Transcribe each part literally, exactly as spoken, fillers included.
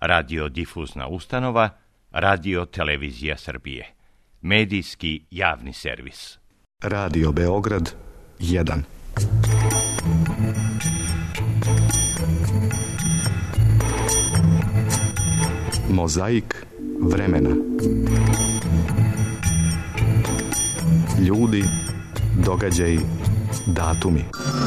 radiodifuzna ustanova, Radio Televizija Srbije. Medijski javni servis. Radio Beograd jedan. Mozaik vremena. Ljudi, događaji, datumi.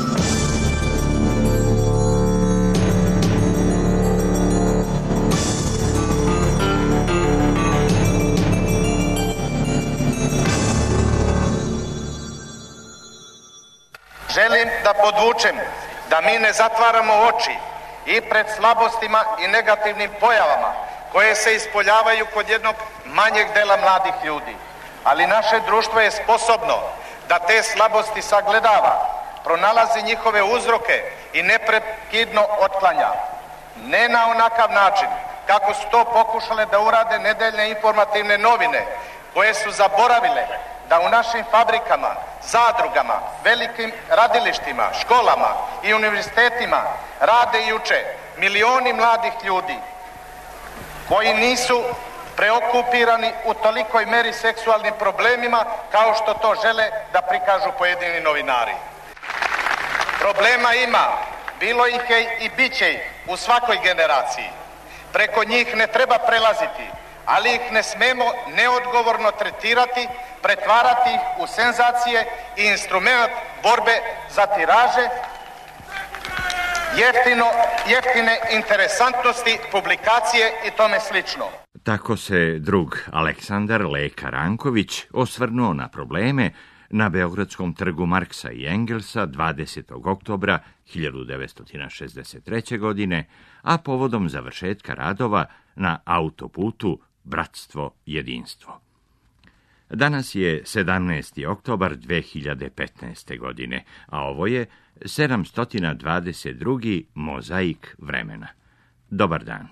Želim da podvučem da mi ne zatvaramo oči i pred slabostima i negativnim pojavama koje se ispoljavaju kod jednog manjeg dela mladih ljudi. Ali naše društvo je sposobno da te slabosti sagledava, pronalazi njihove uzroke i neprekidno otklanja. Ne na onakav način kako su to pokušale da urade nedeljne informativne novine, koje su zaboravile da u našim fabrikama, zadrugama, velikim radilištima, školama i univerzitetima rade i uče milioni mladih ljudi koji nisu preokupirani u tolikoj meri seksualnim problemima kao što to žele da prikažu pojedini novinari. Problema ima, bilo ih je i bit će ih u svakoj generaciji. Preko njih ne treba prelaziti, ali ih ne smemo neodgovorno tretirati, pretvarati ih u senzacije i instrument borbe za tiraže, jeftino, jeftine interesantnosti, publikacije i tome slično. Tako se drug Aleksandar Leka Ranković osvrnuo na probleme na Beogradskom trgu Marksa i Engelsa dvadesetog oktobra hiljadu devetsto šezdeset treće. godine, a povodom završetka radova na autoputu Bratstvo jedinstvo. Danas je sedamnaesti oktobar dve hiljade petnaeste. godine, a ovo je sedamsto dvadeset drugi Mozaik vremena. Dobar dan.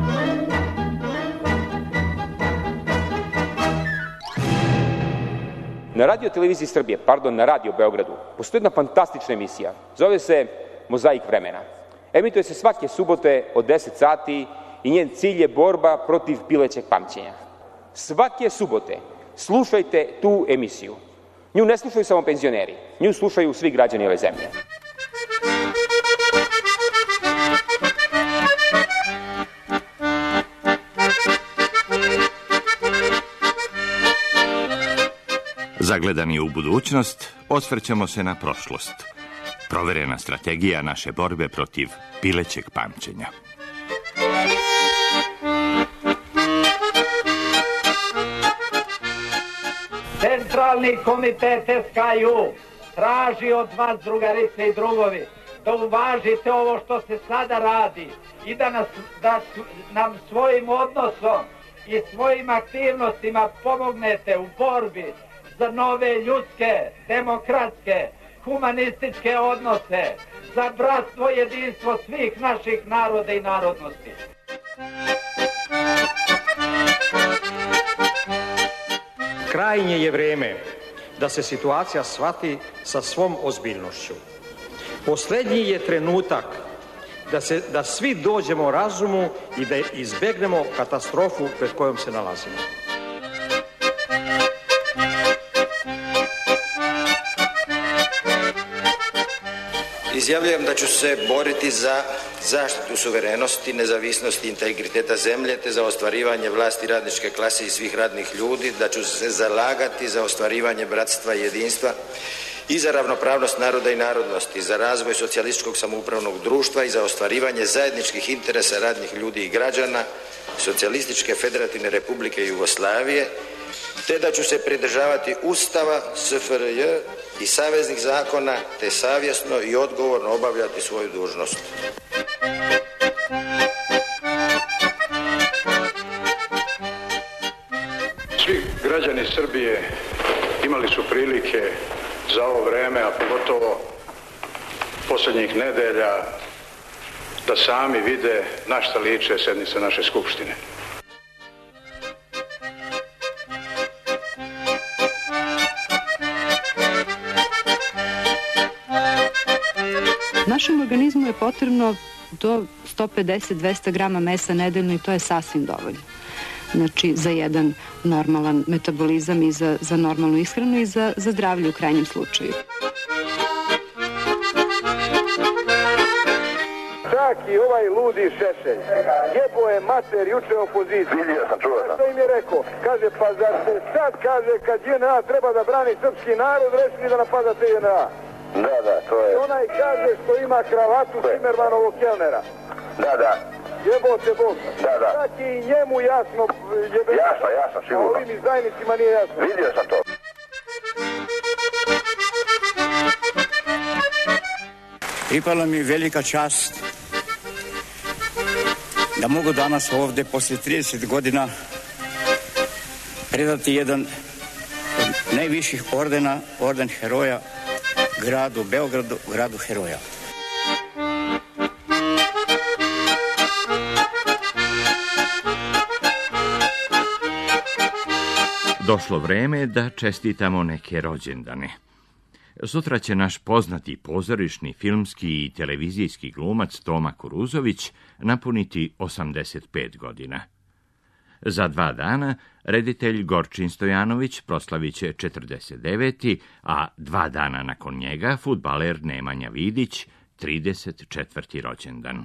Na Radio Televiziji Srbije, pardon, na Radio Beogradu, postoji jedna fantastična emisija. Zove se Mozaik vremena. Emituje se svake subote od deset sati i njen cilj je borba protiv pilećeg pamćenja. Svake subote slušajte tu emisiju. Nju ne slušaju samo penzioneri, nju slušaju svi građani ove zemlje. Zagledani u budućnost, osvrćemo se na prošlost. Proverena strategija naše borbe protiv pilećeg pamćenja. Centralni komitet S K U traži od vas, drugarice i drugovi, da uvažite ovo što se sada radi i da, nas, da nam svojim odnosom i svojim aktivnostima pomognete u borbi za nove ljudske, demokratske, humanističke odnose, za bratstvo, jedinstvo svih naših naroda i narodnosti. Krajnje je vreme da se situacija shvati sa svom ozbiljnošću. Poslednji je trenutak da, se, da svi dođemo razumu i da izbegnemo katastrofu pred kojom se nalazimo. Izjavljujem da ću se boriti za zaštitu suverenosti, nezavisnosti i integriteta zemlje, te za ostvarivanje vlasti radničke klase i svih radnih ljudi, da ću se zalagati za ostvarivanje bratstva i jedinstva i za ravnopravnost naroda i narodnosti, za razvoj socijalističkog samoupravnog društva i za ostvarivanje zajedničkih interesa radnih ljudi i građana Socijalističke federativne republike Jugoslavije, te da ću se pridržavati Ustava S F R J i saveznih zakona, te savjesno i odgovorno obavljati svoju dužnost. Svi građani Srbije imali su prilike za ovo vreme, a pogotovo posljednjih nedelja, da sami vide na šta liče sednice naše Skupštine. Našem organizmu je potrebno do sto pedeset do dvesta grama mesa nedeljno i to je sasvim dovoljno. Znači, za jedan normalan metabolizam i za, za normalnu ishranu i za, za zdravlje u krajnjem slučaju. Čak i ovaj ludi Šešelj jebo je mater juče opoziciju. Vidio sam, čuo sam. Što im je rekao? Kaže, pa zar se sad kaže kad J N A treba da brani srpski narod, rešili da napadate J N A? Da, da, to je. I onaj kaže što ima kravatu Timermanovog kelnera. Da, da. Jebote Bog. Da, da. Čak i njemu jasno jebe. Jasno, jasno, sigurno. A ovim izdajnicima nije jasno. Vidio sam to. Pripala mi velika čast da mogu danas ovde posle trideset godina predati jedan od najviših ordena, orden heroja gradu Beogradu, gradu heroja. Došlo vreme da čestitamo neke rođendane. Sutra će naš poznati pozorišni, filmski i televizijski glumac Toma Kuruzović napuniti osamdeset pet godina. Za dva dana reditelj Gorčin Stojanović proslavit će četrdeset deveti, a dva dana nakon njega fudbaler Nemanja Vidić trideset četvrti rođendan.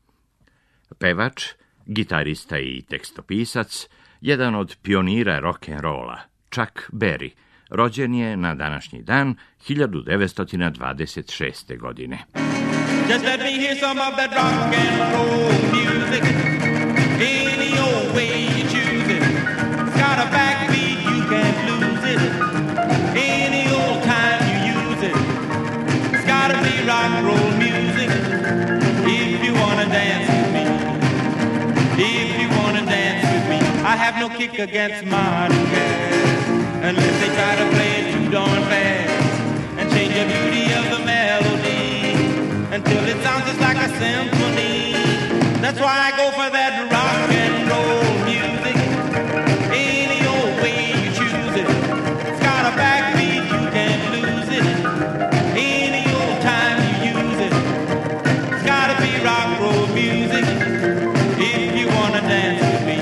Pevač, gitarista i tekstopisac, jedan od pionira rock'n'rolla, Chuck Berry, rođen je na današnji dan hiljadu devetsto dvadeset šeste. godine. Just let me hear some of that rock and roll music. Any old way you choose it. It's got a backbeat, you can't lose it. Any old time you use it. It's gotta be rock and roll music. If you wanna dance with me. If you wanna dance with me. I have no kick against modern jazz. Unless they try to play it too darn fast and change the beauty of the melody until it sounds just like a symphony. That's why I go for that rock and roll music. Any old way you choose it. It's got a backbeat, you can't lose it. Any old time you use it. It's gotta be rock and roll music. If you wanna dance with me.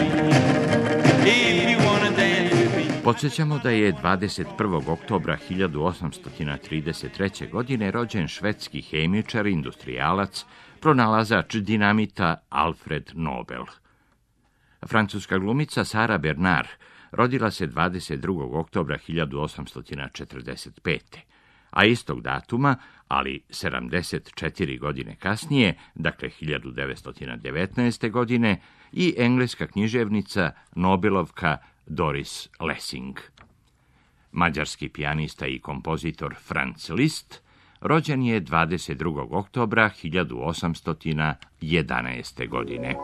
If you wanna dance with me. Podsjećamo da je dvadeset prvog oktobra hiljadu osamsto trideset treće. godine rođen švedski hemičar, industrijalac, pronalazač dinamita Alfred Nobel. Francuska glumica Sara Bernard rodila se dvadeset drugog oktobra hiljadu osamsto četrdeset pete. a istog datuma, ali sedamdeset četiri godine kasnije, dakle hiljadu devetsto devetnaeste. godine, i engleska književnica Nobelovka Doris Lessing. Mađarski pijanista i kompozitor Franz Liszt rođen je dvadeset drugog oktobra hiljadu osamsto jedanaeste. godine.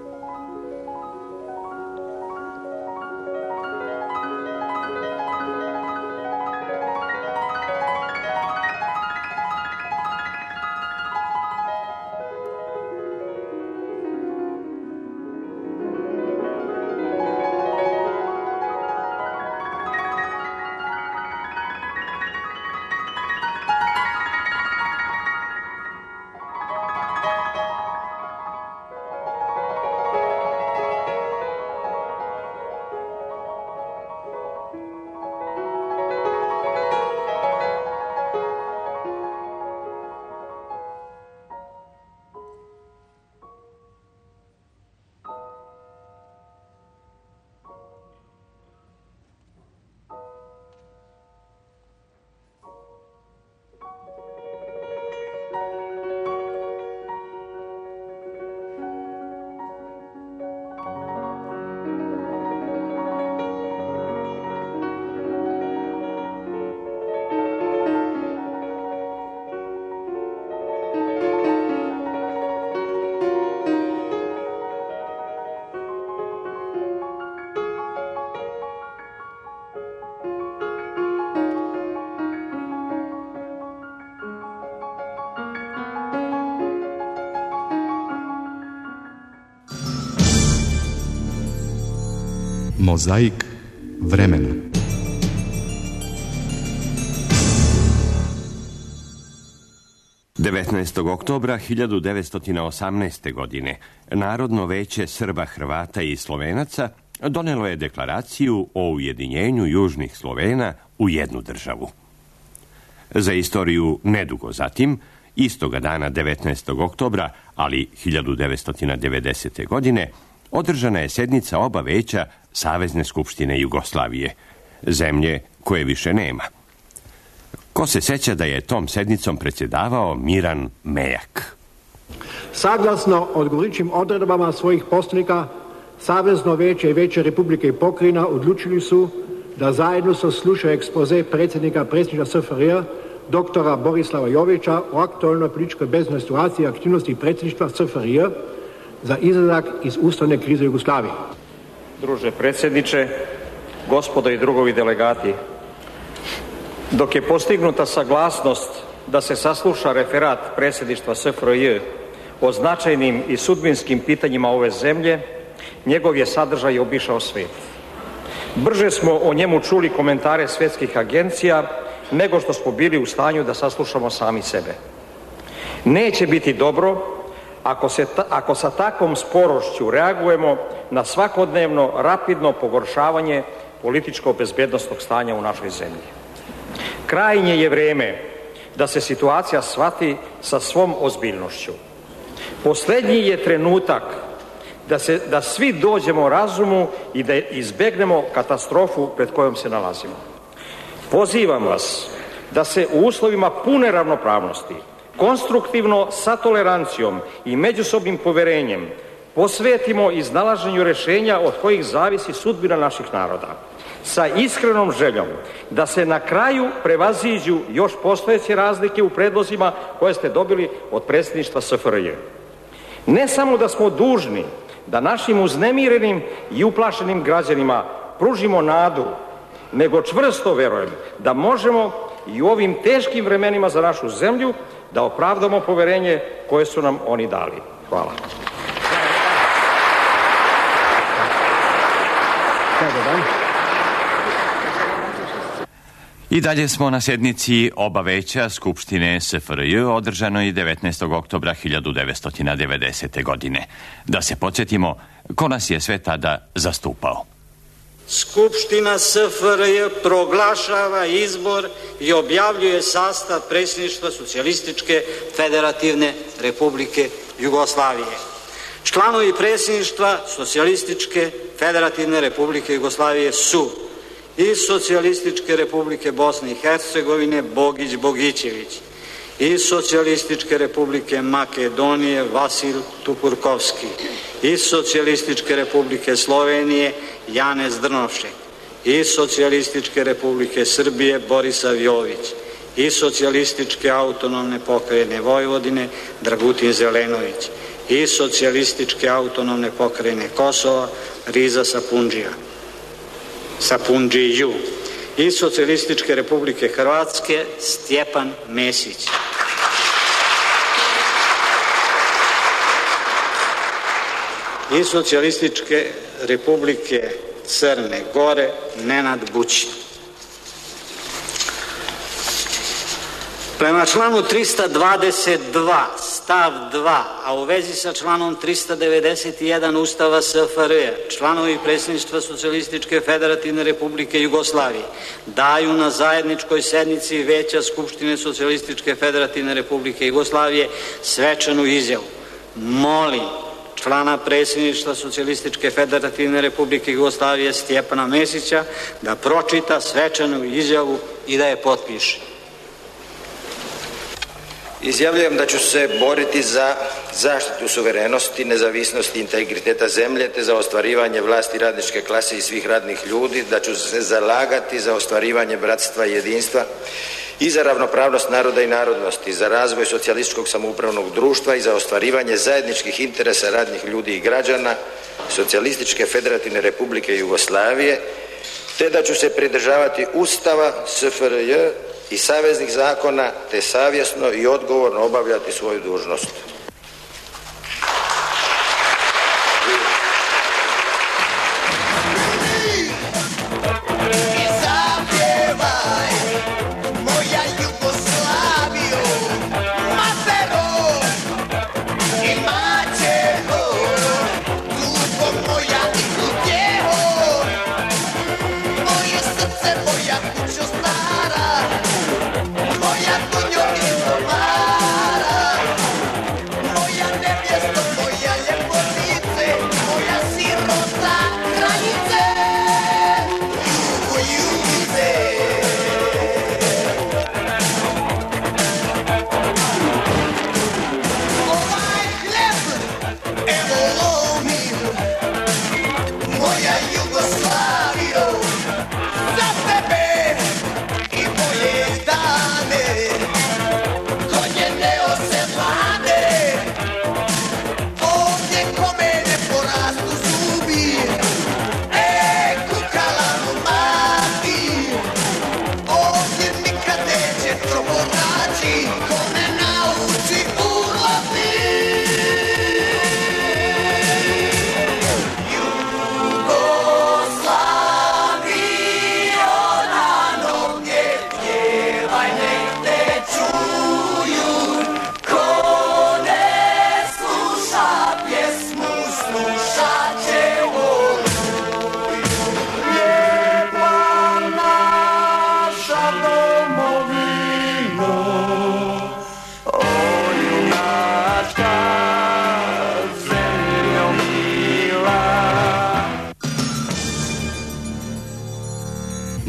Mozaik vremena. devetnaestog oktobra hiljadu devetsto osamnaeste. godine Narodno veće Srba, Hrvata i Slovenaca donelo je deklaraciju o ujedinjenju južnih Slovena u jednu državu. Za istoriju nedugo zatim, istoga dana devetnaestog oktobra, ali hiljadu devetsto devedesete. godine, održana je sednica oba veća Savezne skupštine Jugoslavije, zemlje koje više nema. Ko se seća da je tom sednicom predsjedavao Miran Mejak? Saglasno odgovarajućim odredbama svojih poslovnika, Savezno veće i Veće Republike i Pokrajina odlučili su da zajedno saslušaju ekspoze predsjednika predsjedništva S F R J doktora Borislava Jovića o aktualnoj političkoj beznoj situaciji i aktivnosti predsjedništva S F R J za izlazak iz ustavne krize Jugoslavije. Druže predsjedniče, gospodo i drugovi delegati, dok je postignuta saglasnost da se sasluša referat predsjedništva S F R J o značajnim i sudbinskim pitanjima ove zemlje, njegov je sadržaj obišao svijet. Brže smo o njemu čuli komentare svjetskih agencija nego što smo bili u stanju da saslušamo sami sebe. Neće biti dobro ako, se ta, ako sa takvom sporošću reagujemo na svakodnevno rapidno pogoršavanje političko-bezbednostnog stanja u našoj zemlji. Krajnje je vreme da se situacija shvati sa svom ozbiljnošću. Posljednji je trenutak da, se, da svi dođemo razumu i da izbegnemo katastrofu pred kojom se nalazimo. Pozivam vas da se u uslovima pune ravnopravnosti, konstruktivno sa tolerancijom i međusobnim poverenjem posvetimo iznalaženju rješenja od kojih zavisi sudbina naših naroda, sa iskrenom željom da se na kraju prevaziđu još postojeće razlike u predlozima koje ste dobili od predsjedništva S F R J. Ne samo da smo dužni da našim uznemirenim i uplašenim građanima pružimo nadu, nego čvrsto verujem da možemo i u ovim teškim vremenima za našu zemlju da opravdamo poverenje koje su nam oni dali. Hvala. I dalje smo na sjednici oba veća Skupštine S F R J održanoj devetnaestog oktobra hiljadu devetsto devedesete. godine. Da se podsjetimo, ko nas je sve tada zastupao. Skupština S F R J proglašava izbor i objavljuje sastav predsjedništva Socijalističke Federativne Republike Jugoslavije. Članovi predsjedništva Socijalističke Federativne Republike Jugoslavije su iz Socijalističke Republike Bosne i Hercegovine Bogić Bogićević, iz Socijalističke Republike Makedonije Vasil Tupurkovski, iz Socijalističke Republike Slovenije Janez Drnovšek, iz Socijalističke Republike Srbije Borisav Jović, iz Socijalističke autonomne pokrajine Vojvodine Dragutin Zelenović, iz Socijalističke autonomne pokrajine Kosova Riza Sapundžija, Sapundžiju, iz Socijalističke Republike Hrvatske Stjepan Mesić, iz Socijalističke Republike Crne Gore Nenad Bućin. Prema članu trista dvadeset dva stav dva, a u vezi sa članom trista devedeset jedan Ustava S F R J, članovi predsjedništva Socijalističke Federativne Republike Jugoslavije daju na zajedničkoj sednici Veća Skupštine Socijalističke Federativne Republike Jugoslavije svečanu izjavu. Molim člana predsjedništva Socijalističke Federativne Republike Jugoslavije Stjepana Mesića da pročita svečanu izjavu i da je potpiše. Izjavljujem da ću se boriti za zaštitu suverenosti, nezavisnosti i integriteta zemlje te za ostvarivanje vlasti radničke klase i svih radnih ljudi, da ću se zalagati za ostvarivanje bratstva i jedinstva i za ravnopravnost naroda i narodnosti, za razvoj socijalističkog samoupravnog društva i za ostvarivanje zajedničkih interesa radnih ljudi i građana Socijalističke Federativne Republike Jugoslavije, te da ću se pridržavati Ustava S F R J i saveznih zakona, te savjesno i odgovorno obavljati svoju dužnost. Zapjevaj, moja Jugoslavio, mater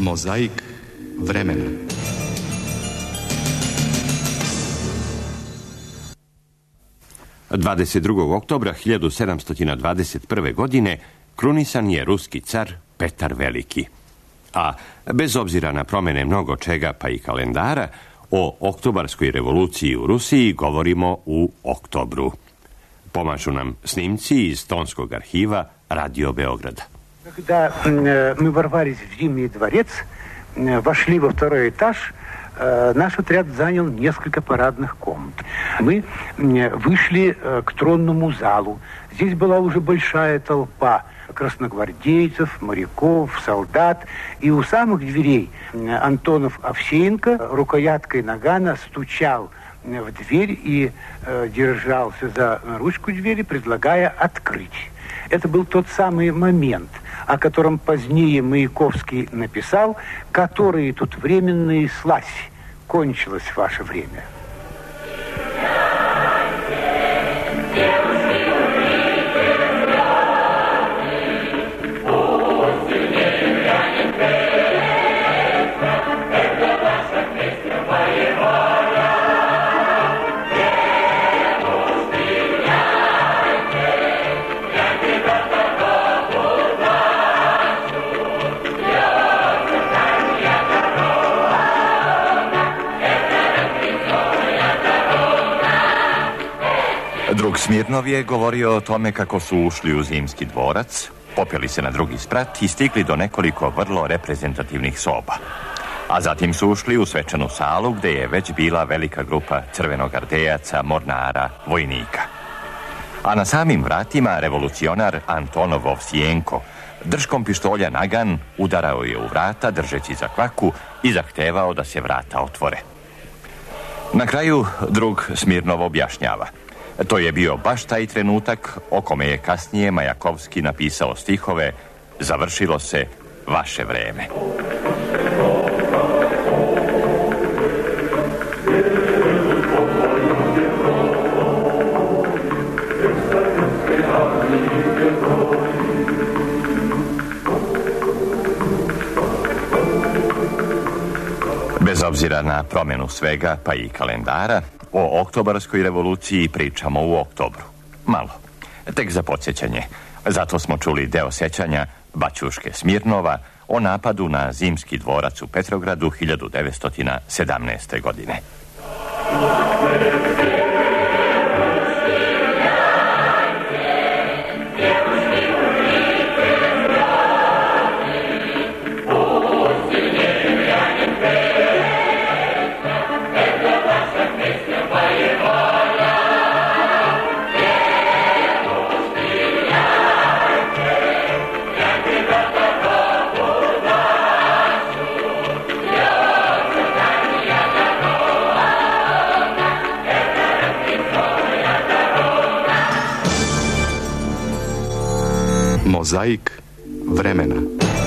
Mozaik vremena. dvadeset drugog oktobra hiljadu sedamsto dvadeset prve. godine krunisan je ruski car Petar Veliki. A bez obzira na promjene mnogo čega pa i kalendara, o oktobarskoj revoluciji u Rusiji govorimo u oktobru. Pomažu nam snimci iz tonskog arhiva Radio Beograda. Когда мы ворвались в Зимний дворец, вошли во второй этаж, наш отряд занял несколько парадных комнат. Мы вышли к тронному залу. Здесь была уже большая толпа красногвардейцев, моряков, солдат. И у самых дверей Антонов Овсеенко рукояткой нагана стучал в дверь и э, держался за ручку двери, предлагая открыть. Это был тот самый момент, о котором позднее Маяковский написал, «Которые тут временные слазь, кончилось ваше время». Drug Smirnov je govorio o tome kako su ušli u Zimski dvorac, popeli se na drugi sprat i stigli do nekoliko vrlo reprezentativnih soba. A zatim su ušli u svečanu salu gdje je već bila velika grupa crvenogardejaca, mornara, vojnika. A na samim vratima revolucionar Antonov Ovsijenko držkom pištolja nagan udarao je u vrata držeći za kvaku i zahtevao da se vrata otvore. Na kraju drug Smirnov objašnjava. To je bio baš taj trenutak o kome je kasnije Majakovski napisao stihove "Završilo se vaše vreme". Bez obzira na promjenu svega, pa i kalendara, o oktobarskoj revoluciji pričamo u oktobru. Malo. Tek za podsjećanje. Zato smo čuli deo sjećanja Baćuške Smirnova o napadu na Zimski dvorac u Petrogradu hiljadu devetsto sedamnaeste. godine. Mozaik vremena.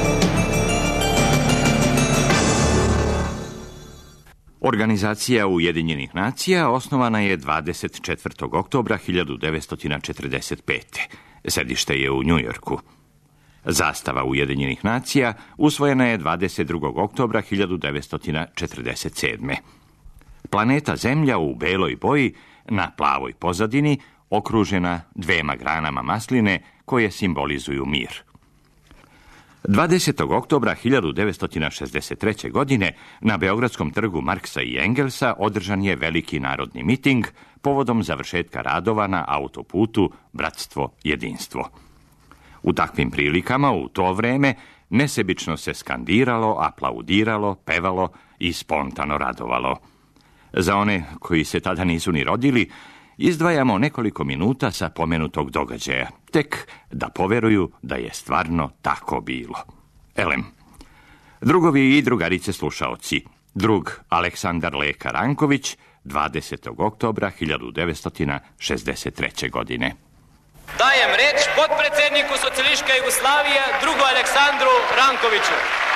Organizacija Ujedinjenih nacija osnovana je dvadeset četvrtog oktobra hiljadu devetsto četrdeset pete. Sedište je u Njujorku. Zastava Ujedinjenih nacija usvojena je dvadeset drugog oktobra hiljadu devetsto četrdeset sedme. Planeta Zemlja u beloj boji na plavoj pozadini okružena dvema granama masline koje simbolizuju mir. dvadesetog oktobra hiljadu devetsto šezdeset treće. godine na Beogradskom trgu Marksa i Engelsa održan je veliki narodni miting povodom završetka radova na autoputu Bratstvo jedinstvo. U takvim prilikama u to vreme nesebično se skandiralo, aplaudiralo, pevalo i spontano radovalo. Za one koji se tada nisu ni rodili, izdvajamo nekoliko minuta sa pomenutog događaja, tek da poveruju da je stvarno tako bilo. Elem, drugovi i drugarice slušaoci, drug Aleksandar Leka Ranković, dvadesetog oktobra hiljadu devetsto šezdeset treće. godine. Dajem reč potpredsjedniku Socijalističke Jugoslavije, drugu Aleksandru Rankoviću.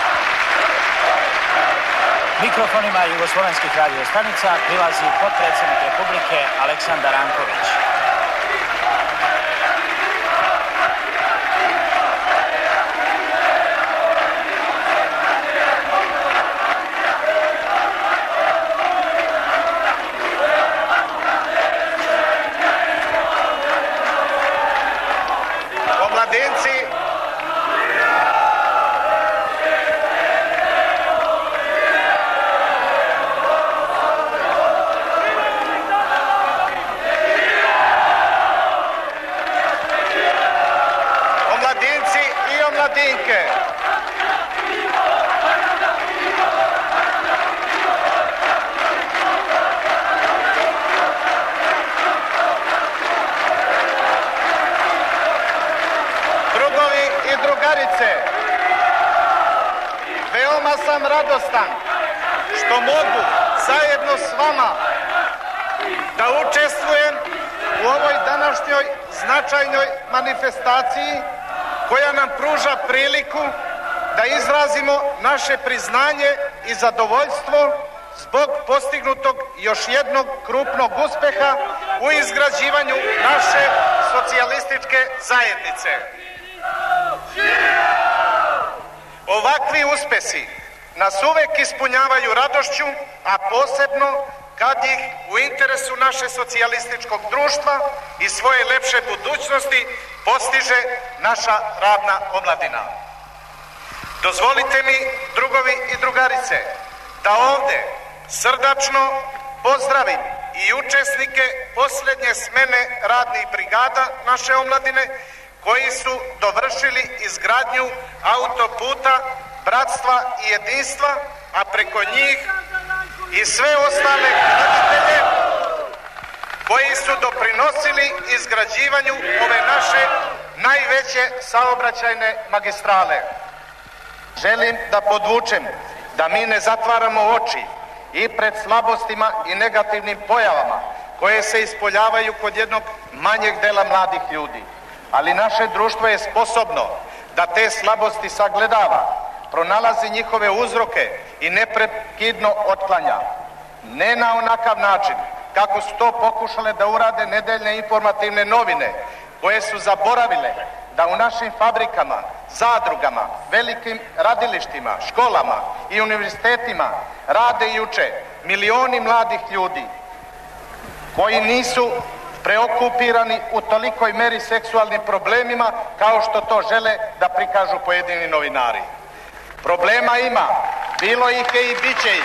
Mikrofonima jugoslovenskih radiostanica prilazi potpredsjednik Republike Aleksandar Ranković. drugarice, veoma sam radostan što mogu zajedno s vama da učestvujem u ovoj današnjoj značajnoj manifestaciji koja nam pruža priliku da izrazimo naše priznanje i zadovoljstvo zbog postignutog još jednog krupnog uspeha u izgrađivanju naše socijalističke zajednice. Ovakvi uspesi nas uvek ispunjavaju radošću, a posebno kad ih u interesu naše socijalističkog društva i svoje lepše budućnosti postiže naša radna omladina. Dozvolite mi, drugovi i drugarice, da ovde srdačno pozdravim i učesnike posljednje smene radnih brigada naše omladine koji su dovršili izgradnju autoputa Bratstva i Jedinstva, a preko njih i sve ostale graditelje koji su doprinosili izgrađivanju ove naše najveće saobraćajne magistrale. Želim da podvučem da mi ne zatvaramo oči i pred slabostima i negativnim pojavama koje se ispoljavaju kod jednog manjeg dela mladih ljudi. Ali naše društvo je sposobno da te slabosti sagledava, pronalazi njihove uzroke i neprekidno otklanja. Ne na onakav način kako su to pokušale da urade nedeljne informativne novine, koje su zaboravile da u našim fabrikama, zadrugama, velikim radilištima, školama i univerzitetima rade i uče milioni mladih ljudi koji nisu preokupirani u tolikoj meri seksualnim problemima kao što to žele da prikažu pojedini novinari. Problema ima, bilo ih je i bit će ih.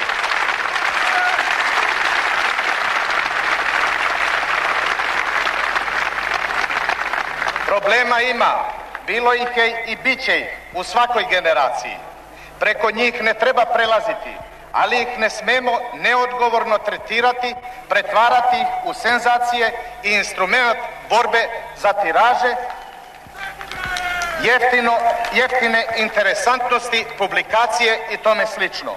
Problema ima, bilo ih je i bit će ih u svakoj generaciji. Preko njih ne treba prelaziti, ali ih ne smemo neodgovorno tretirati, pretvarati ih u senzacije i instrument borbe za tiraže, jeftino, jeftine interesantnosti, publikacije i tome slično.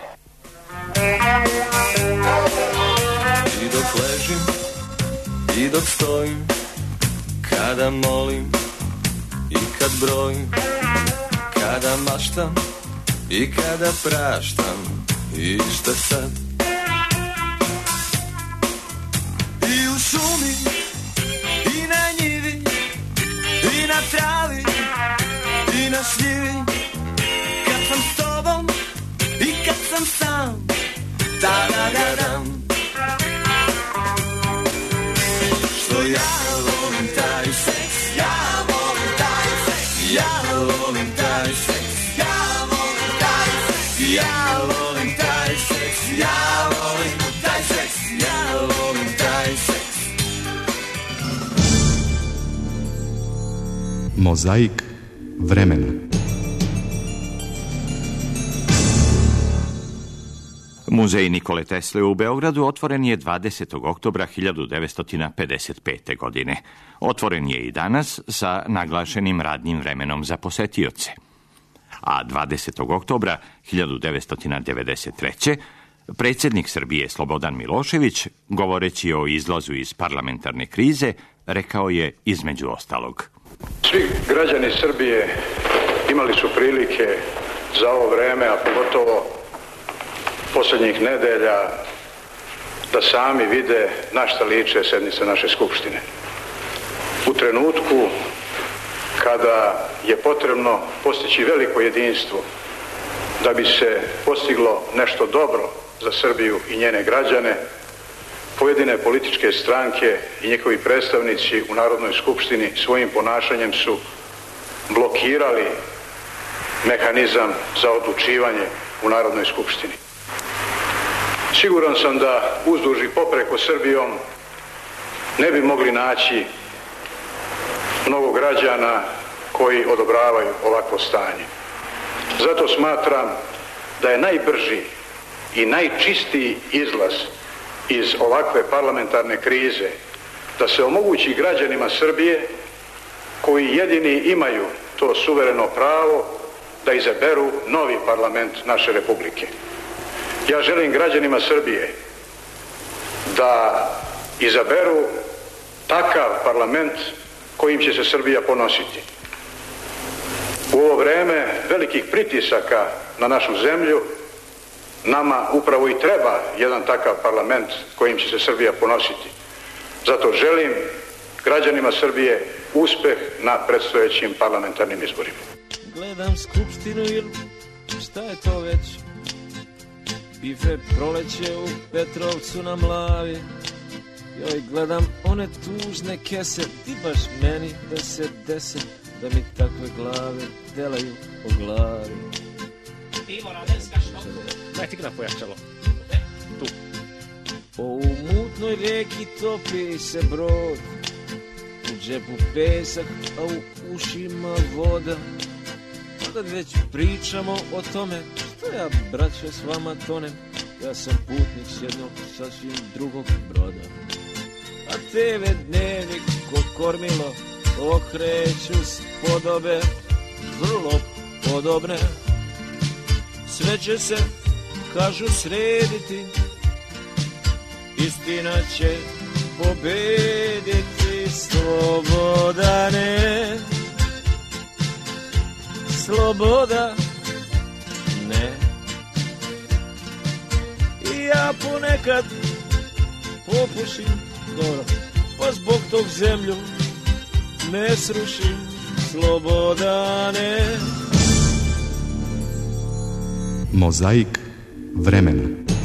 I dok ležim, i dok stojim, kada molim, i kad brojim, kada maštam, i kada praštam, i šta sad? I u šumi, i na njivi, i na travi, i na šljivi, kad sam s tobom, i kad sam sam, da-da-da-dam. Što ja volim taj seks, ja volim taj seks, ja volim taj seks, ja volim taj seks, ja volim taj seks, ja volim taj seks, ja volim taj seks. Mozaik vremena. Muzej Nikole Tesle u Beogradu otvoren je dvadesetog oktobra hiljadu devetsto pedeset pete. godine. Otvoren je i danas sa naglašenim radnim vremenom za posetioce. A dvadesetog oktobra hiljadu devetsto devedeset treće. predsjednik Srbije Slobodan Milošević, govoreći o izlazu iz parlamentarne krize, rekao je između ostalog: Svi građani Srbije imali su prilike za ovo vreme, a pogotovo posljednjih nedelja, da sami vide na šta liče sednice naše Skupštine. U trenutku kada je potrebno postići veliko jedinstvo da bi se postiglo nešto dobro za Srbiju i njene građane, pojedine političke stranke i njihovi predstavnici u Narodnoj skupštini svojim ponašanjem su blokirali mehanizam za odlučivanje u Narodnoj skupštini. Siguran sam da uzduž i popreko Srbijom ne bi mogli naći mnogo građana koji odobravaju ovakvo stanje. Zato smatram da je najbrži i najčistiji izlaz iz ovakve parlamentarne krize da se omogući građanima Srbije, koji jedini imaju to suvereno pravo da izaberu novi parlament naše republike. Ja želim građanima Srbije da izaberu takav parlament kojim će se Srbija ponositi. U ovo vreme velikih pritisaka na našu zemlju nama upravo i treba jedan takav parlament kojim će se Srbija ponositi. Zato želim građanima Srbije uspeh na predstojećim parlamentarnim izborima. Gledam skupštinu ili šta je to već? Pife proleće u Petrovcu na Mlavi. Joj, gledam one tužne kese, ti baš meni da se dese, da mi takve glave delaju po glavi. Ivo Radenska što? Daj ti ga pojačalo. Tu. O, u mutnoj rijeki topi se brod, u džepu pesak, a u ušima voda. Kada već pričamo o tome, što ja, braćo, s vama tonem, ja sam putnik s jednog sasvim drugog broda. A te ve dnevnik ko kormilo okreću spodobe, vrlo podobne. Sve će se, kažu, srediti, istina će pobediti. Slobodane, sloboda ne. I ja ponekad popušim, dobro, pa zbog tog zemlju ne srušim. Slobodane. Mozaik vremena.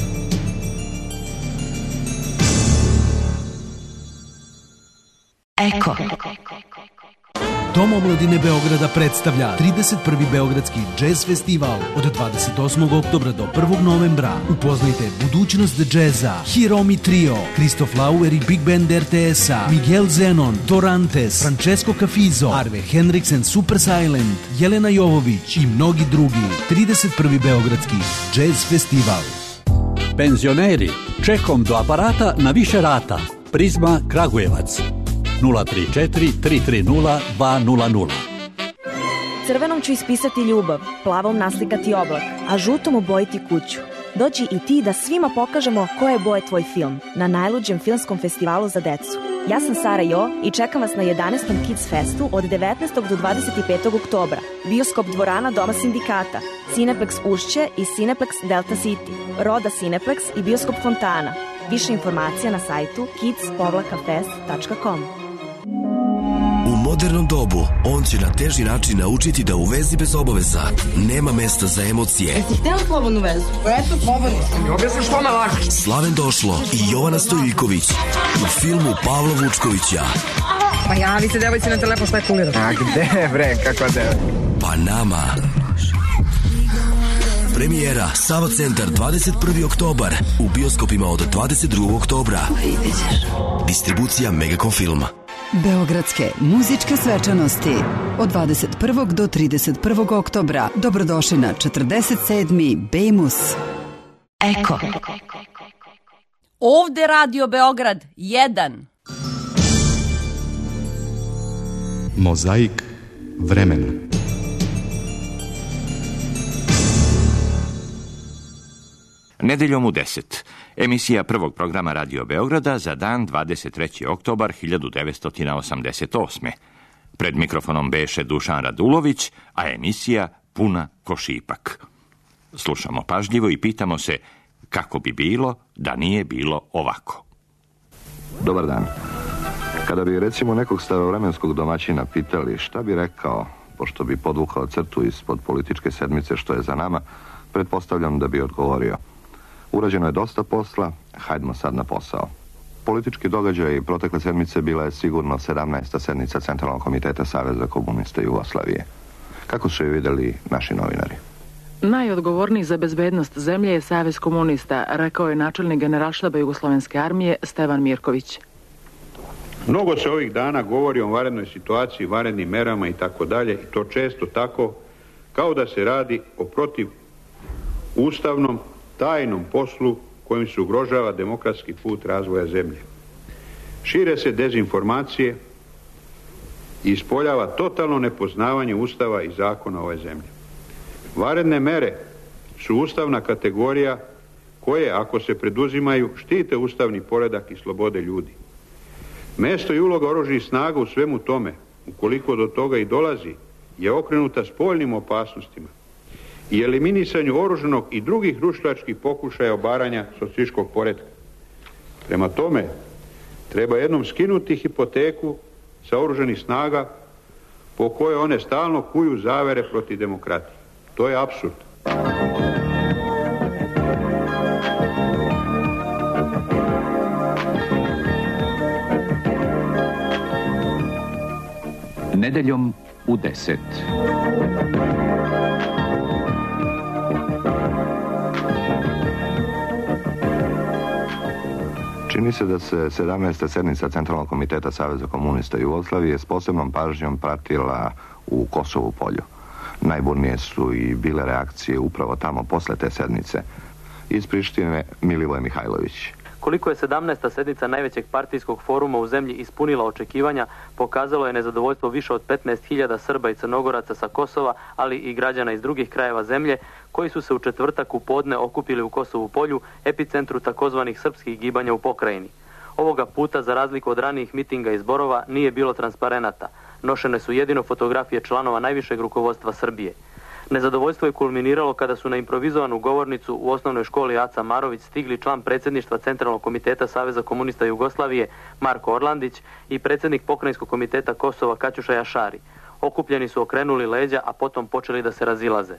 Eko. Dom omladine Beograda predstavlja trideset prvi Beogradski džez festival od dvadeset osmog oktobra do prvog novembra. Upoznajte budućnost džeza, Hiromi Trio, Kristof Lauer i Big Band er te es-a, Miguel Zenon, Dorantes, Francesco Cafizo, Arve Henriks and Super Silent, Jelena Jovović i mnogi drugi. trideset prvi Beogradski džez festival. Penzioneri, čekom do aparata na više rata. Prizma Kragujevac. nula tri četiri tri tri nula dva nula nula. Crvenom ću ispisati ljubav, plavom naslikati oblak, a žutom obojiti kuću. Dođi i ti da svima pokažemo koje je boje tvoj film na najluđem filmskom festivalu za decu. Ja sam Sara Jo i čekam vas na jedanaestom Kids Festu od devetnaestog do dvadeset petog oktobra. Bioskop dvorana Doma sindikata, Cineplex Ušće i Cineplex Delta City, Roda Cineplex i Bioskop Fontana. Više informacija na sajtu kids fest tačka com. U modernom dobu on će na teži način naučiti da u vezi bez obaveza nema mesta za emocije. Jesi htjela slobodnu vezu? Pa eto, slobodno sam. Mi objasni što me laži. Slaven Došlo i Jovana Stojiljković u filmu Pavla Vučkovića. Pa javi se devojci na telefon šta je kulira. A gde bre, kako de? Panama. Premijera Sava Centar dvadeset prvi oktobar u bioskopima od dvadeset drugog oktobra. Distribucija Megacom Filma. Beogradske muzičke svečanosti od dvadeset prvog do trideset prvog oktobra. Dobrodošli na četrdeset sedmi Bejmus. Eko. Ovde Radio Beograd jedan. Mozaik vremena. Nedeljom u deset. Emisija prvog programa Radio Beograda za dan dvadeset treći oktobar hiljadu devetsto osamdeset osme. Pred mikrofonom beše Dušan Radulović, a emisija puna ko šipak. Slušamo pažljivo i pitamo se kako bi bilo da nije bilo ovako. Dobar dan. Kada bi recimo nekog starovremenskog domaćina pitali šta bi rekao, pošto bi podvukao crtu ispod političke sedmice što je za nama, pretpostavljam da bi odgovorio: urađeno je dosta posla, hajdemo sad na posao. Politički događaj protekle sedmice bila je sigurno sedamnaesta sednica Centralnog komiteta Saveza komunista Jugoslavije. Kako su je vidjeli naši novinari? Najodgovorniji za bezbednost zemlje je Savez komunista, rekao je načelnik generalštaba Jugoslovenske armije Stevan Mirković. Mnogo se ovih dana govori o vanrednoj situaciji, vanrednim merama i tako dalje, i to često tako kao da se radi o protiv ustavnom tajnom poslu kojim se ugrožava demokratski put razvoja zemlje. Šire se dezinformacije i ispoljava totalno nepoznavanje Ustava i zakona ove zemlje. Vanredne mere su ustavna kategorija koje, ako se preduzimaju, štite ustavni poredak i slobode ljudi. Mesto i uloga oružanih snaga u svemu tome, ukoliko do toga i dolazi, je okrenuta spoljnim opasnostima i eliminisanju oružanog i drugih rušilačkih pokušaja obaranja socijalističkog poretka. Prema tome, treba jednom skinuti hipoteku sa oružanih snaga po kojoj one stalno kuju zavere protiv demokratije. To je apsurd. Nedeljom u deset. Čini se da se sedamnaesta sednica Centralnog komiteta Saveza komunista Jugoslavije s posebnom pažnjom pratila u Kosovu polju. Najburnije su i bile reakcije upravo tamo posle te sednice. Iz Prištine Milivoje Mihajlović. Koliko je sedamnaesta sednica najvećeg partijskog foruma u zemlji ispunila očekivanja, pokazalo je nezadovoljstvo više od petnaest hiljada Srba i Crnogoraca sa Kosova, ali i građana iz drugih krajeva zemlje, koji su se u četvrtak u podne okupili u Kosovu polju, epicentru takozvanih srpskih gibanja u pokrajini. Ovoga puta, za razliku od ranijih mitinga i zborova, nije bilo transparenata. Nošene su jedino fotografije članova najvišeg rukovodstva Srbije. Nezadovoljstvo je kulminiralo kada su na improvizovanu govornicu u osnovnoj školi Aca Marović stigli član predsjedništva Centralnog komiteta Saveza komunista Jugoslavije Marko Orlandić i predsjednik pokrajinskog komiteta Kosova Kaćuša Jašari. Okupljeni su okrenuli leđa, a potom počeli da se razilaze.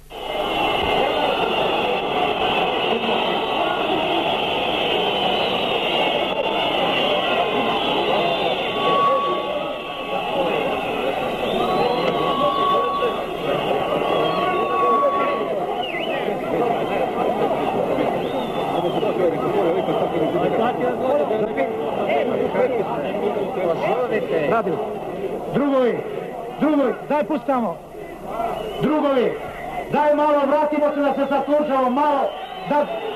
Drugovi, drugovi, daj pustamo. Drugovi, daj malo, vratimo se da se saslušamo, malo, da,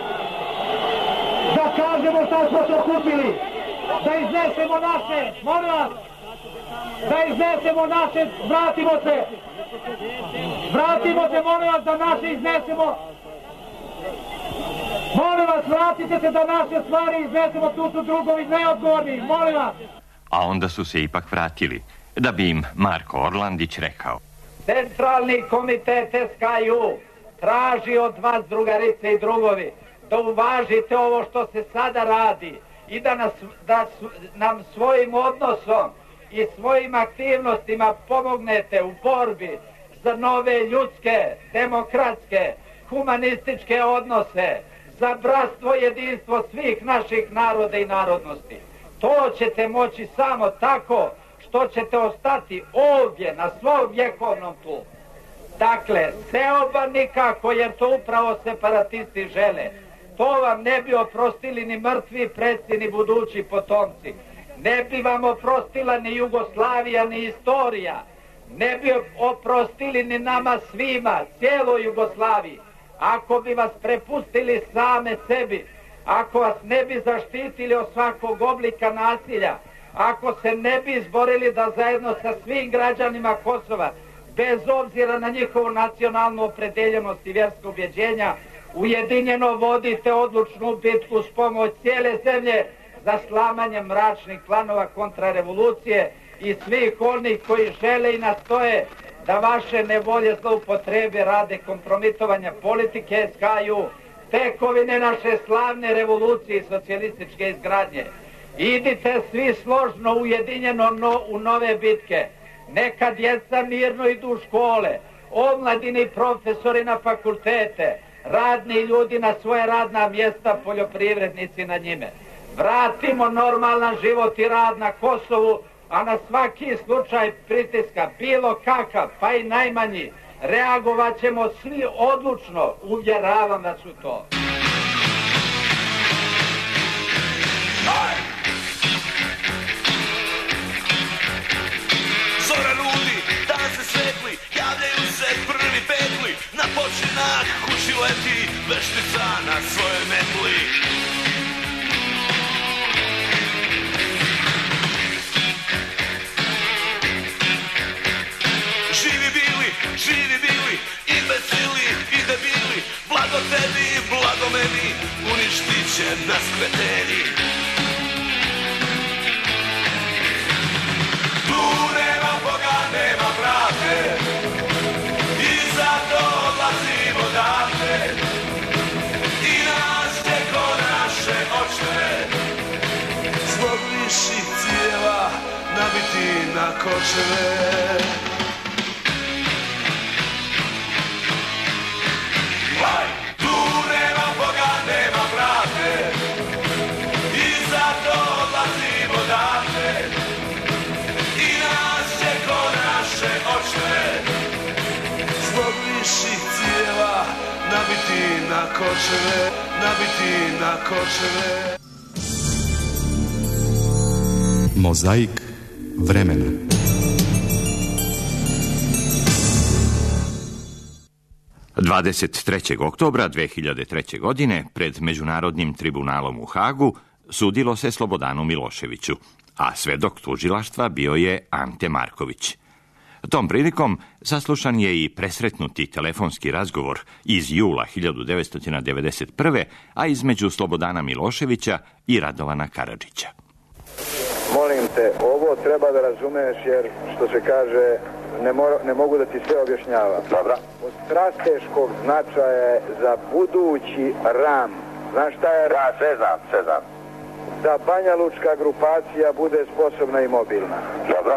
da kažemo šta smo se okupili, da iznesemo naše, molim vas, da iznesemo naše, vratimo se, vratimo se, molim vas, da naše iznesemo, molim vas, vratite se da naše stvari iznesemo, tu su drugovi neodgovorni, molim vas. A onda su se ipak vratili, da bi im Marko Orlandić rekao: Centralni komitet S K U traži od vas, drugarice i drugovi, da uvažite ovo što se sada radi i da, nas, da nam svojim odnosom i svojim aktivnostima pomognete u borbi za nove ljudske, demokratske, humanističke odnose, za bratstvo i jedinstvo svih naših naroda i narodnosti. To ćete moći samo tako što ćete ostati ovdje na svom vjekovnom tlu. Dakle, seoba nikako, jer to upravo separatisti žele. To vam ne bi oprostili ni mrtvi preci, ni budući potomci. Ne bi vam oprostila ni Jugoslavija, ni istorija. Ne bi oprostili ni nama svima, cijeloj Jugoslaviji. Ako bi vas prepustili same sebi, ako vas ne bi zaštitili od svakog oblika nasilja, ako se ne bi izborili da zajedno sa svim građanima Kosova, bez obzira na njihovu nacionalnu opredeljenost i vjerska ubjeđenja, ujedinjeno vodite odlučnu bitku s pomoć cijele zemlje za slamanje mračnih planova kontrarevolucije i svih onih koji žele i nastoje da vaše nevolje zloupotrebe rade kompromitovanja politike S K U, tekovine naše slavne revolucije i socijalističke izgradnje. Idite svi složno, ujedinjeno no, u nove bitke. Neka djeca mirno idu u škole, omladini profesori na fakultete, radni ljudi na svoje radna mjesta, poljoprivrednici na njime. Vratimo normalan život i rad na Kosovu, a na svaki slučaj pritiska, bilo kakav, pa i najmanji, reagovat ćemo svi odlučno, uvjeravam da su to. Zora ludi, dan se svetli, javljaju se prvi petli, na počinak kući leti, veštica na svojoj metli. štićen nas kreteni. Tu nema Boga, nema pravde i zato odlazimo odavde. I nas će ko naše očeve zbog viših cijela nabiti na kočeve. Tu nema Boga, nema pravde i zato odlazimo odavde. I nas će ko naše očeve zbog viših cijela nabiti na kočeve, nabiti na kočeve. Mozaik vremena. dvadeset trećeg oktobra dve hiljade treće. godine pred Međunarodnim tribunalom u Hagu sudilo se Slobodanu Miloševiću, a svedok tužilaštva bio je Ante Marković. Tom prilikom saslušan je i presretnuti telefonski razgovor iz jula hiljadu devetsto devedeset prve. a između Slobodana Miloševića i Radovana Karadžića. Molim te, ovo treba da razumeš jer, što se kaže, ne, mora, ne mogu da ti sve objašnjavam. Dobro. Od strateškog značaja je za budući RAM. Znaš šta je RAM? Da, sve znam, sve znam. Da Banja Lučka grupacija bude sposobna i mobilna. Dobro.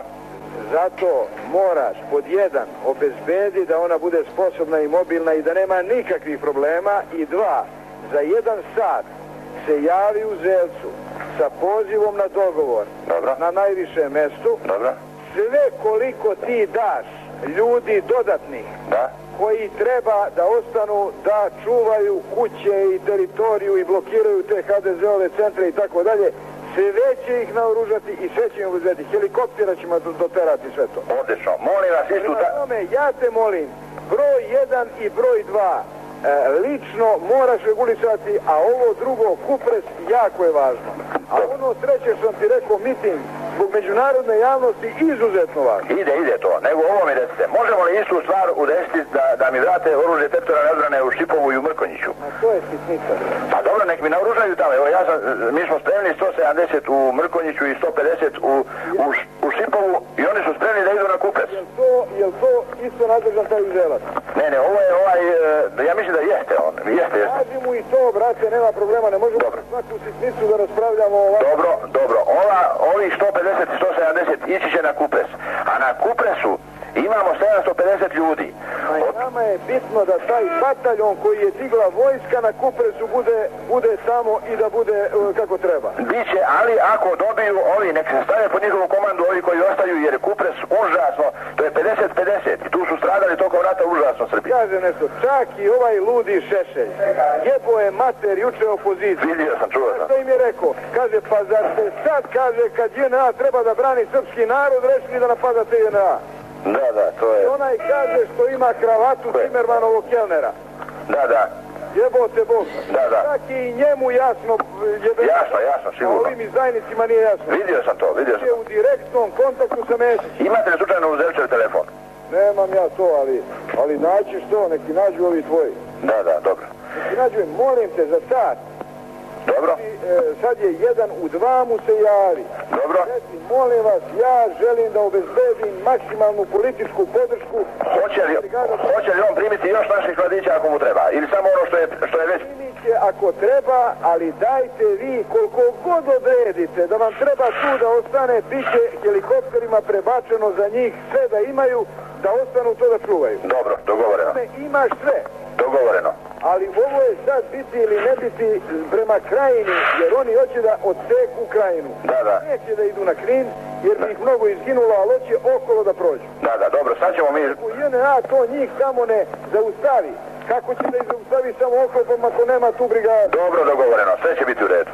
Zato moraš pod jedan obezbedi da ona bude sposobna i mobilna i da nema nikakvih problema. I dva, za jedan sat se javi u Zelcu sa pozivom na dogovor. Dobro. Na najvišem mestu. Dobro. Sve koliko ti daš ljudi dodatnih, da, koji treba da ostanu da čuvaju kuće i teritoriju i blokiraju te ha de ze-ove centre i tako dalje, sve će ih naoružati i sve će im uzeti. Helikoptera ćemo doterati sve to. Odlično. Molim vas istu ta... Tome, ja te molim, broj jedan i broj dva e, lično moraš regulisati, a ovo drugo, kupres, jako je važno. A ono treće što sam ti rekao, miting, zbog međunarodne javnosti, izuzetno važno. Ide, ide to. Nego ovo mi recite. Možemo li istu stvar udesiti da, da mi vrate oružje teritorijalne odbrane u Šipovu i u Mrkonjiću? A to je sitnica. Pa dobro, nek mi naoružaju tamo. Evo, ja sam, mi smo spremni sto sedamdeset u Mrkonjiću i sto pedeset u, u, u Šipovu i oni su spremni da idu na kupec. Jel to, jel to isto nadržan taj uzelac? Ne, ne, ovo je ovaj, ja mislim da jeste on. Jeste, jeste. Kaži mu i to, brate, nema problema, ne možemo dobro svaku sitnicu da raspravljamo ovako. Dobro, dobro. Ova, ovih sto pedeset i sto sedamdeset ići će na kupres. A na kupresu imamo sedamsto pedeset ljudi. A i nama je bitno da taj bataljon koji je digla vojska na kupresu bude, bude tamo i da bude uh, kako treba. Biće, ali ako dobiju ovi, nek se stave pod njihovu komandu ovi koji ostaju, jer je kupres užasno, to je pedeset pedeset i tu su stradali tokom rata užasno Srbi. Kaže nešto, čak i ovaj ludi Šešelj, jebo je mater juče opoziciju. Vidio sam, čuo sam. Što im je rekao? Kaže, pa zar se sad kaže kad je en a treba da brani srpski narod, rešili da napadate je en a? Da, da, to je... I onaj kaže što ima kravatu Timermanovog kelnera. Da, da. Jebote Bog. Da, da. Čak i njemu jasno... Jebe... Jasno, jasno, sigurno. A ovim izdajnicima nije jasno. Vidio sam to, vidio sam. Je u direktnom kontaktu sa Mesićem. Imate li slučajno u Zelčev telefon? Nemam ja to, ali, ali naćiš to, neki nađu ovi tvoji. Da, da, dobro. Neki nađu, molim te, za sat. Dobro. E, sad je jedan u dva mu se javi. Dobro. Reci, molim vas, ja želim da obezbedim maksimalnu političku podršku. Hoće li, hoće li on primiti još naših mladića ako mu treba? Ili samo ono što je, što je već... Primit će ako treba, ali dajte vi koliko god odredite da vam treba tu da ostane, bit će helikopterima prebačeno za njih sve da imaju, da ostanu to da čuvaju. Dobro, dogovoreno. Imaš sve. Dogovoreno. Ali ovo je sad biti ili ne biti prema krajini, jer oni hoće da odseku krajinu. Da, da. Neće da idu na Knin, jer bi ih mnogo izginulo, ali hoće okolo da prođu. Da, da, dobro, sad ćemo mi... Ako je en a to njih tamo ne zaustavi, kako će da ih zaustavi samo oklopom ako nema tu brigadu? Dobro, dogovoreno, sve će biti u redu.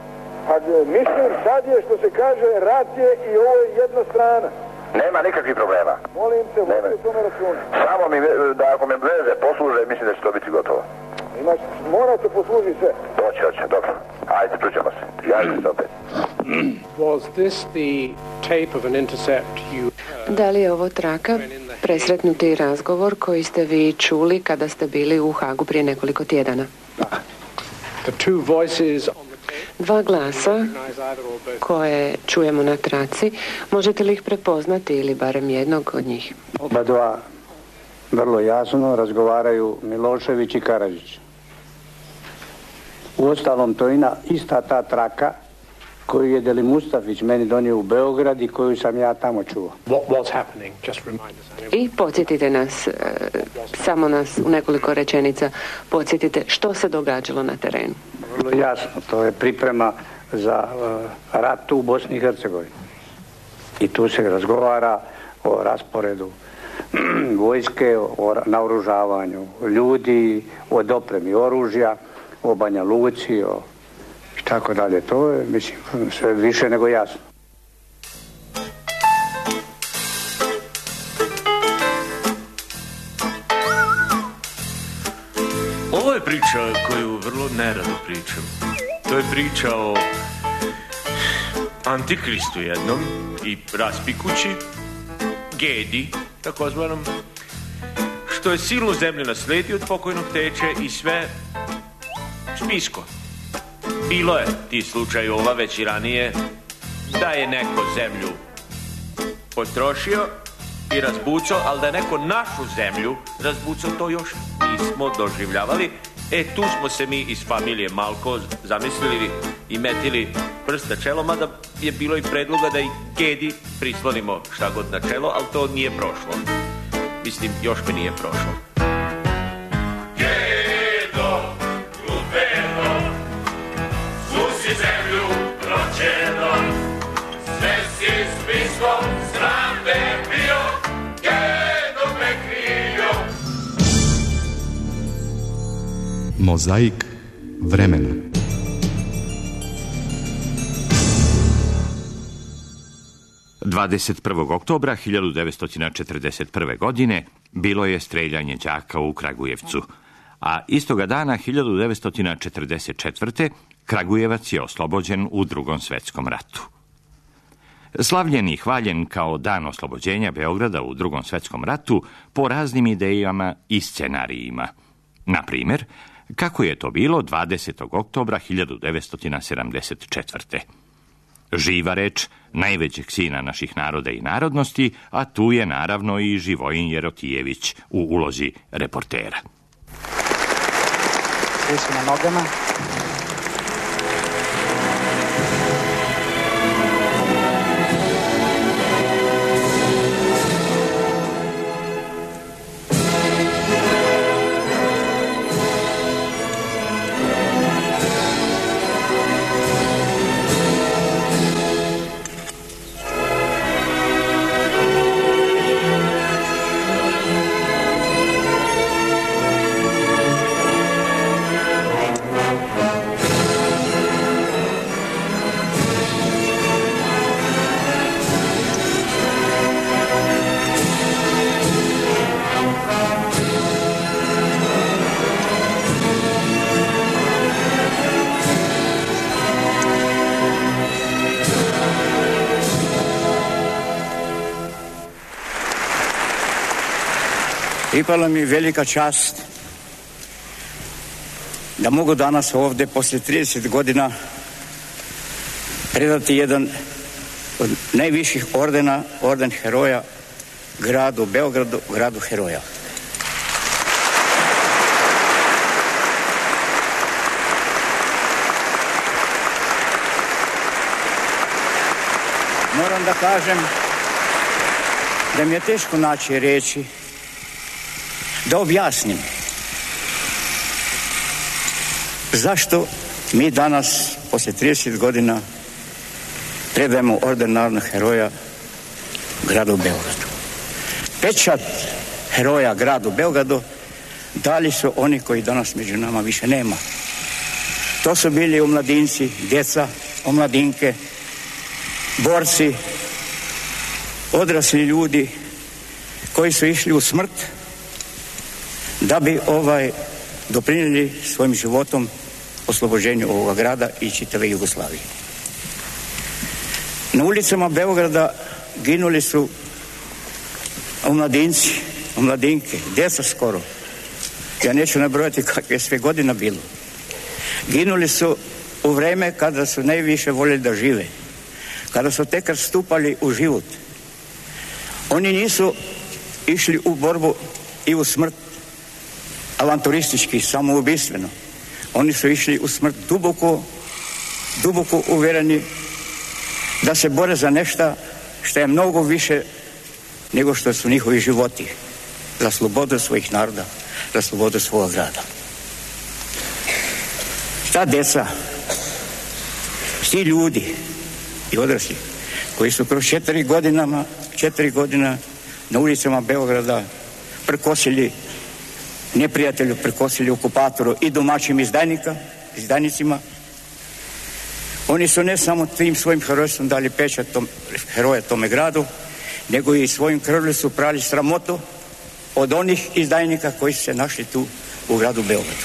Pa mislim, sad je što se kaže, rat je i ovo je jedna strana. Nema nikakvih problema. Molim te, vodi u tome računa. Samo mi, da ako me veze posluže, mislim da će to biti gotovo. Imaš, morate poslužiti sve. Hoće, hoće, dobro. Ajde, čućemo se. Javite se opet. Was this the tape of an intercept you... Da li je ovo traka, presretnuti razgovor koji ste vi čuli kada ste bili u Hagu prije nekoliko tjedana? Da. Dva glasa koje čujemo na traci, možete li ih prepoznati ili barem jednog od njih? Oba dva vrlo jasno razgovaraju Milošević i Karadžić. Uostalom, to je ista ta traka koju je Deli Mustafić meni donio u Beograd i koju sam ja tamo čuo. I podsjetite nas, samo nas u nekoliko rečenica, podsjetite što se događalo na terenu. Vrlo jasno, to je priprema za rat u Bosni i Hercegovini. I tu se razgovara o rasporedu vojske, o naoružavanju ljudi, o dopremi oružja, o Banja Luci, o i tako dalje. To je, mislim, sve više nego jasno. Ovo je priča koju vrlo nerado pričam. To je priča o Antikristu jednom i raspikući, Gedi, takozvanom, što je silnu zemlju nasledio od pokojnog teče i sve spisko. Bilo je ti slučajeva već i ranije da je neko zemlju potrošio i razbucao, ali da je neko našu zemlju razbucao, to još nismo doživljavali. E, tu smo se mi iz familije Malko zamislili i metili prst na čelo, mada je bilo i predloga da i Gedi prislonimo šta god na čelo, ali to nije prošlo. Mislim, još mi nije prošlo. Gedo, lupedo, susi zemlju proćeno, sve si spiskom srambe bio, Gedo me krio. Mozaik vremena. dvadeset prvog oktobra hiljadu devetsto četrdeset prve. godine bilo je streljanje đaka u Kragujevcu, a istoga dana hiljadu devetsto četrdeset četvrte. Kragujevac je oslobođen u Drugom svetskom ratu. Slavljen i hvaljen kao dan oslobođenja Beograda u Drugom svetskom ratu po raznim idejama i scenarijima. Na primjer, kako je to bilo dvadesetog oktobra hiljadu devetsto sedamdeset četvrte. Živa reč najvećeg sina naših naroda i narodnosti, a tu je naravno i Živojin Jerotijević u ulozi reportera. Svi su na nogama. Pripala mi velika čast da mogu danas ovdje poslije trideset godina predati jedan od najviših ordena, orden heroja gradu Beogradu, gradu heroja. Moram da kažem da mi je teško naći riječi da objasnim zašto mi danas, poslije trideset godina, predajemo orden narodnog heroja gradu Beogradu. Pečat heroja gradu Beogradu dali su oni koji danas među nama više nema. To su bili omladinci, djeca, omladinke, borci, odrasli ljudi koji su išli u smrt da bi ovaj doprinijeli svojim životom oslobođenju ovoga grada i čitave Jugoslavije. Na ulicama Beograda ginuli su omladinci, omladinke, djeca skoro. Ja neću nabrojati kakve sve godina bilo. Ginuli su u vreme kada su najviše voljeli da žive, kada su tek stupali u život. Oni nisu išli u borbu i u smrt avanturistički, samoubistveno. Oni su išli u smrt duboko, duboko uvjereni da se bore za nešto što je mnogo više nego što su njihovi životi, za slobodu svojih naroda, za slobodu svoga grada. Ta djeca, svi ljudi i odrasli koji su kroz četiri godinama, četiri godina na ulicama Beograda prekosili neprijatelju, prekosili okupatoru i domaćim izdajnika, izdajnicima. Oni su ne samo tim svojim herojstvom dali pečat tom, heroja tome gradu, nego i svojim krvlju su prali sramotu od onih izdajnika koji su se našli tu u gradu Beogradu.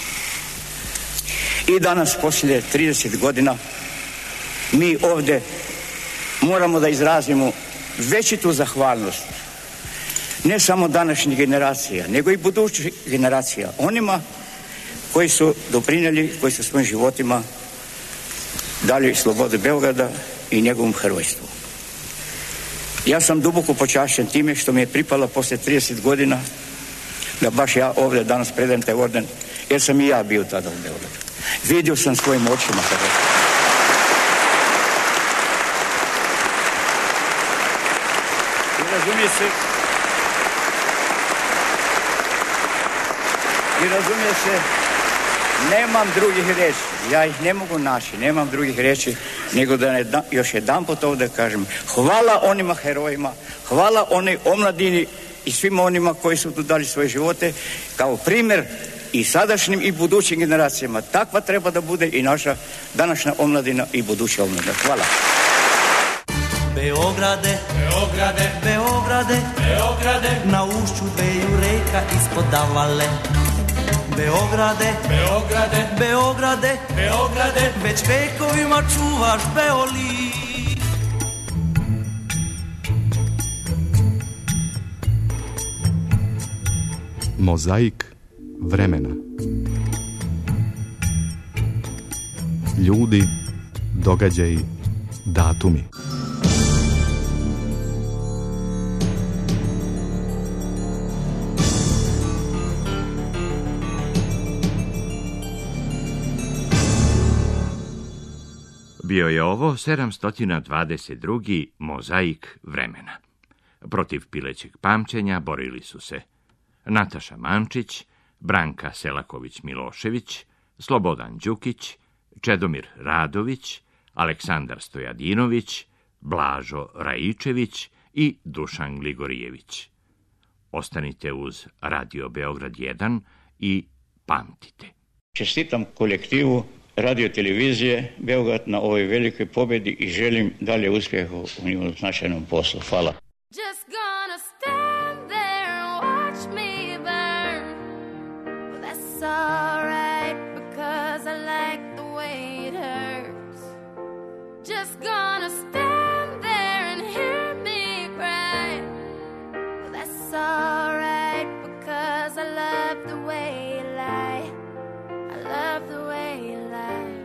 I danas, poslije trideset godina, mi ovdje moramo da izrazimo većitu zahvalnost ne samo današnjih generacija, nego i budućih generacija, onima koji su doprinijeli, koji su svojim životima dali slobodu Beograda i njegovom herojstvu. Ja sam duboko počašćen time što mi je pripalo poslije trideset godina da baš ja ovdje danas predajem taj orden, jer sam i ja bio tada u Beogradu. Vidio sam svojim očima kada. I razumije se i razumije se nemam drugih riječi, ja ih ne mogu naći, nemam drugih riječi nego da ne da, još jedan put ovdje kažem hvala onima herojima, hvala onoj omladini i svima onima koji su tu dali svoje živote kao primjer i sadašnjim i budućim generacijama. Takva treba da bude i naša današnja omladina i buduća omladina. Hvala. Beograde, Beograde, Beograde, Beograde, na ušću dveju reka ispod Davale. Beograde, Beograde, Beograde, Beograde, već vekovima čuvaš Beoli. Mozaik vremena. Ljudi, događaji, datumi. Bio je ovo sedamsto dvadeset drugi mozaik vremena. Protiv pilećeg pamćenja borili su se Nataša Mančić, Branka Selaković-Milošević, Slobodan Đukić, Čedomir Radović, Aleksandar Stojadinović, Blažo Raičević i Dušan Gligorijević. Ostanite uz Radio Beograd jedan i pamtite. Čestitam kolektivu radio televizije Beograd na ovoj velikoj pobjedi i želim dalje uspjeha u njihovom značajnom poslu. Hvala. Just gonna stand there and watch me burn. Well, that's alright because I like the way it hurts. Just gonna stand there and hear me cry. Well, that's alright because I love the way you lie. I love the way you lie.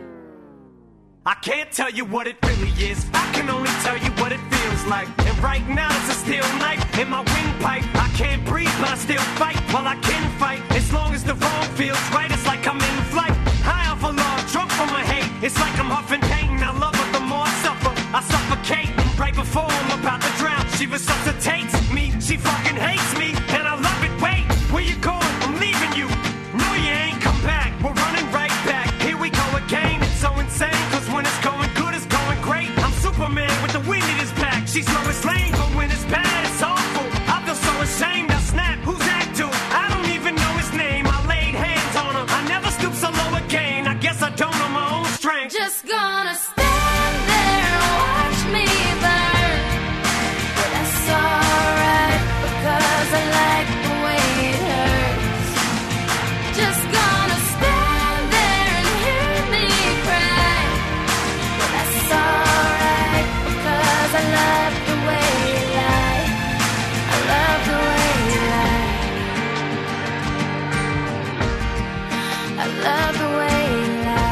I can't tell you what it really is. I can only tell you what it feels like. And right now it's a steel knife in my windpipe. I can't breathe, but I still fight. Well, I can fight as long as the wrong feels right. It's like I'm in flight, high off of love, drunk from my hate. It's like I'm huffing pain. I love her the more I suffer. I suffocate right before I'm about to drown. She resuscitates me. She fucking hates me, and I love it. Wait, where you going? I'm leaving you. No, you ain't come back. We're running right back. Here we go again. It's so insane, cause when it's going good, it's going great. I'm Superman with the wind in his back. She's Lois Lane, but when it's bad, it's awful. I feel so ashamed. I snap. Who's that dude? I don't even know his name. I laid hands on him. I never stoop so low again. I guess I don't know my own strength. Just gonna stand there and watch me burn. But that's alright because I like the way it hurts. Just gonna stand there and hear me cry. But that's alright because I love the way you lie. I love the way you lie. I love the way you lie.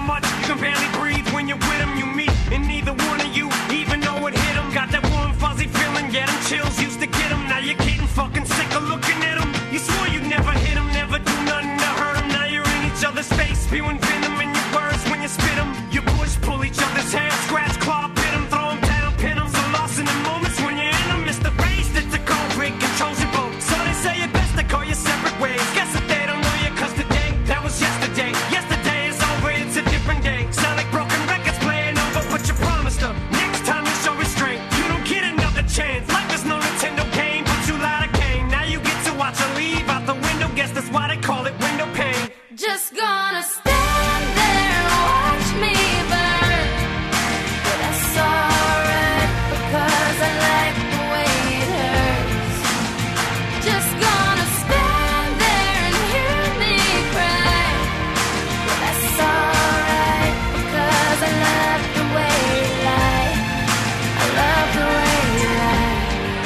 much you can barely breathe when you're with them. You meet, and neither one of you even know it hit them. Got that warm, fuzzy feeling, yeah, them chills used to get them. Now you're getting fucking sick of looking at them. You swore you'd never hit them, never do nothing to hurt them. Now you're in each other's face, spewing venom in your words when you spit them. You push, pull each other's hair, scratch, claw, pit them, throw them down, pin them. So lost in the moments when you're in them, it's the race that's the cold break controls your boat. So they say it best to go your separate ways. Guess that they don't know you, cause today, that was yesterday. Yesterday is over, it's a different day. Sound like broken records playing over, but you promised them next time you show restraint, you don't get another chance. Life is no Nintendo game, but you lied again. Now you get to watch her leave out the window. Guess that's why they call it window pane. Just gonna stand there and watch me burn. But that's alright, because I like the way it hurts. Just gonna stand there and hear me cry. But that's alright, because I love the way you lie. I love the way you lie.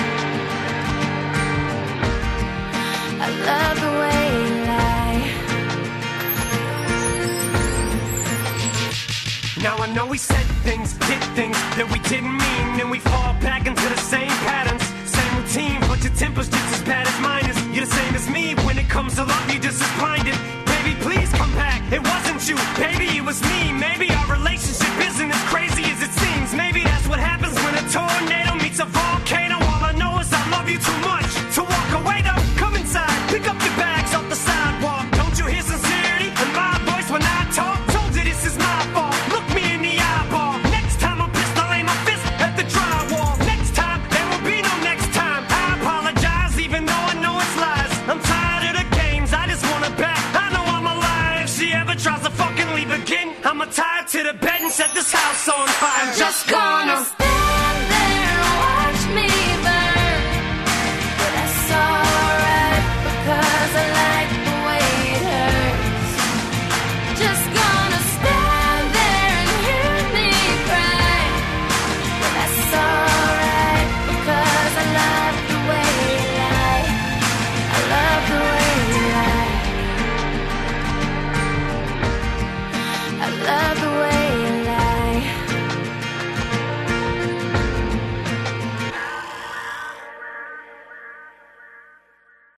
I love the way you lie. Now I know we said things, did things that we didn't mean, and we fall back into the same patterns, same routine, but your temper's just as bad as mine is. You're the same as me when it comes to love, you're just as blinded. Baby, please come back, it wasn't you, baby, it was me. Maybe our relationship isn't as crazy as it seems. Maybe that's what happens when a tornado meets a volcano. All I know is I love you too much to walk away though. Come inside, pick up your bags off the sidewalk. Don't you hear sincerity in my voice when I talk? Told you this is my fault, look me in the eyeball. Next time I'm pissed, I'll aim my fist at the drywall. Next time, there will be no next time. I apologize even though I know it's lies. I'm tired of the games, I just wanna back. I know I'm alive. If she ever tries to fucking leave again, I'ma tie her to the bed and set this house on fire. I'm just gonna